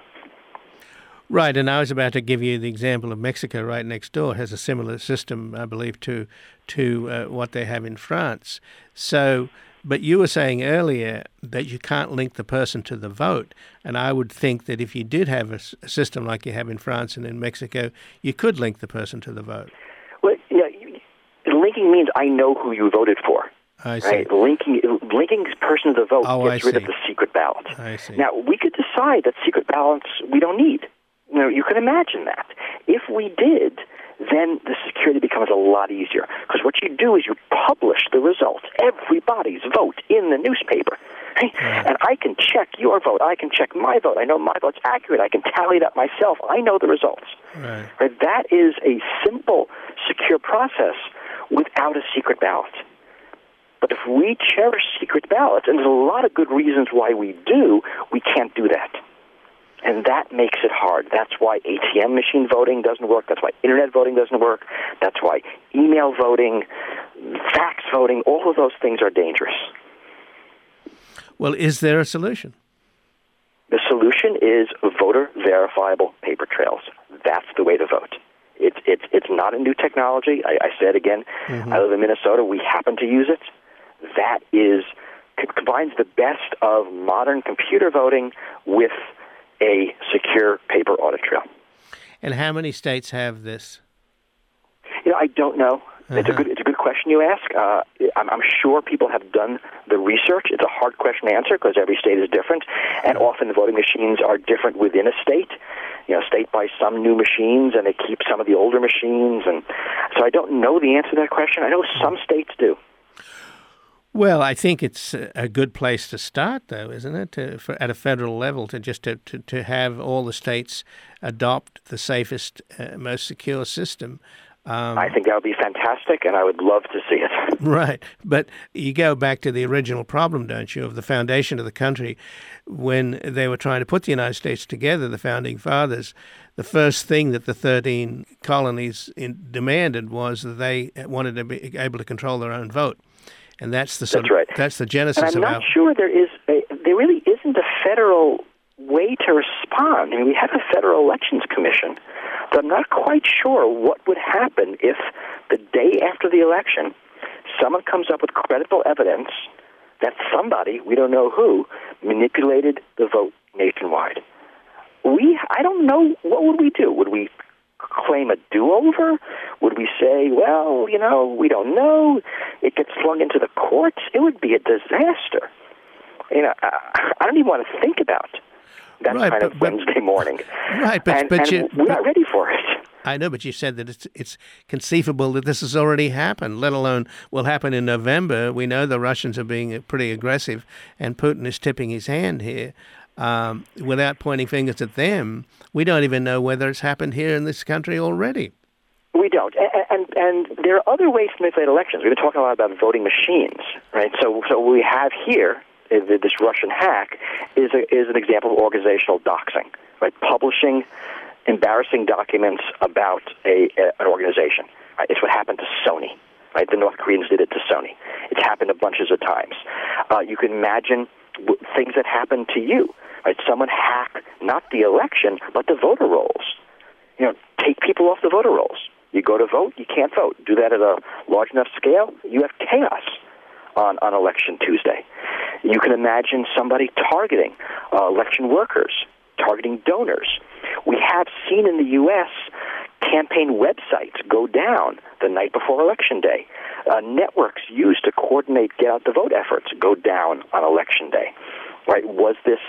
Speaker 1: Right, and I was about to give you the example of Mexico right next door. It has a similar system, I believe, to what they have in France. So, but you were saying earlier that you can't link the person to the vote, and I would think that if you did have a system like you have in France and in Mexico, you could link the person to the vote.
Speaker 6: Well, linking means I know who you voted for.
Speaker 1: I see.
Speaker 6: Right? Linking the person to the vote gets rid of the secret ballot.
Speaker 1: I see.
Speaker 6: Now, we could decide that secret ballots we don't need. You can imagine that. If we did, then the security becomes a lot easier. Because what you do is you publish the results, everybody's vote, in the newspaper. Right? Yeah. And I can check your vote. I can check my vote. I know my vote's accurate. I can tally that myself. I know the results.
Speaker 1: Right.
Speaker 6: Right? That is a simple, secure process without a secret ballot. But if we cherish secret ballots, and there's a lot of good reasons why we do, we can't do that. And that makes it hard. That's why ATM machine voting doesn't work. That's why internet voting doesn't work. That's why email voting, fax voting, all of those things are dangerous.
Speaker 1: Well, is there a solution?
Speaker 6: The solution is voter verifiable paper trails. That's the way to vote. It's not a new technology. I said again, I live in Minnesota. We happen to use it. That combines the best of modern computer voting with a secure paper audit trail.
Speaker 1: And how many states have this?
Speaker 6: I don't know. It's a good question you ask. I'm sure people have done the research. It's a hard question to answer because every state is different, and often the voting machines are different within a state. State buys some new machines, and they keep some of the older machines, and so I don't know the answer to that question. I know some states do.
Speaker 1: Well, I think it's a good place to start, though, isn't it, at a federal level, to have all the states adopt the safest, most secure system.
Speaker 6: I think that would be fantastic, and I would love to see it.
Speaker 1: Right. But you go back to the original problem, don't you, of the foundation of the country. When they were trying to put the United States together, the Founding Fathers, the first thing that the 13 colonies demanded was that they wanted to be able to control their own vote. And that's the that's the genesis of
Speaker 6: our... And I'm not sure there really isn't a federal way to respond. I mean, we have a Federal Elections Commission, but I'm not quite sure what would happen if the day after the election, someone comes up with credible evidence that somebody, we don't know who, manipulated the vote nationwide. I don't know, what would we do? Would we claim a do-over? Would we say, well, we don't know, it gets flung into the courts? It would be a disaster. I don't even want to think about that kind of Wednesday morning.
Speaker 1: Right, but
Speaker 6: we're not ready for it.
Speaker 1: I know, but you said that it's conceivable that this has already happened, let alone will happen in November. We know the Russians are being pretty aggressive, and Putin is tipping his hand here. Without pointing fingers at them, we don't even know whether it's happened here in this country already.
Speaker 6: We don't. And there are other ways to manipulate elections. We've been talking a lot about voting machines, right? So what we have here, this Russian hack, is an example of organizational doxing, right? Publishing embarrassing documents about an organization. Right? It's what happened to Sony. Right? The North Koreans did it to Sony. It's happened a bunches of times. You can imagine things that happen to you. Right? Someone hacked not the election, but the voter rolls. Take people off the voter rolls. You go to vote, you can't vote. Do that at a large enough scale, you have chaos on Election Tuesday. You can imagine somebody targeting election workers, targeting donors. We have seen in the U.S. campaign websites go down the night before Election Day. Networks used to coordinate get-out-the-vote efforts go down on Election Day. Right? Was this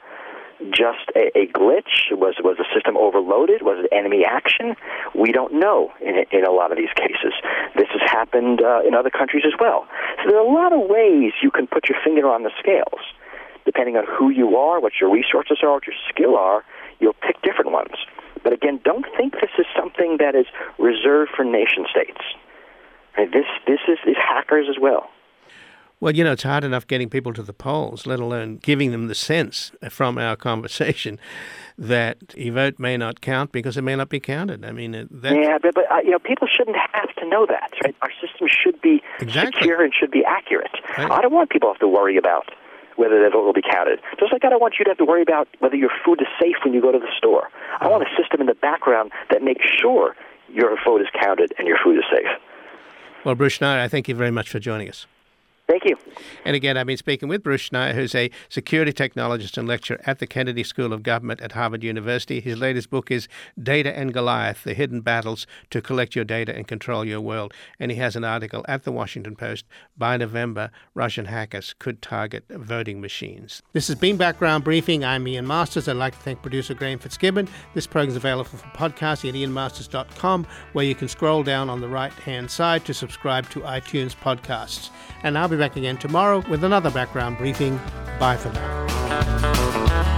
Speaker 6: just a glitch? Was the system overloaded? Was it enemy action? We don't know in a lot of these cases. This has happened in other countries as well. So there are a lot of ways you can put your finger on the scales. Depending on who you are, what your resources are, what your skill are, you'll pick different ones. But again, don't think this is something that is reserved for nation states. Right? This is hackers as well.
Speaker 1: Well, it's hard enough getting people to the polls, let alone giving them the sense from our conversation that your vote may not count because it may not be counted. I mean,
Speaker 6: but people shouldn't have to know that. Right? Our system should be secure and should be accurate. Right. I don't want people to have to worry about whether their vote will be counted. Just like I don't want you to have to worry about whether your food is safe when you go to the store. I want a system in the background that makes sure your vote is counted and your food is safe.
Speaker 1: Well, Bruce Schneier, I thank you very much for joining us.
Speaker 6: Thank you.
Speaker 1: And again, I've been speaking with Bruce Schneier, who's a security technologist and lecturer at the Kennedy School of Government at Harvard University. His latest book is Data and Goliath, The Hidden Battles to Collect Your Data and Control Your World. And he has an article at the Washington Post, By November, Russian Hackers Could Target Voting Machines. This has been Background Briefing. I'm Ian Masters. I'd like to thank producer Graham Fitzgibbon. This program is available for podcasting at ianmasters.com, where you can scroll down on the right-hand side to subscribe to iTunes podcasts. And I'll be back again tomorrow with another Background Briefing. Bye for now.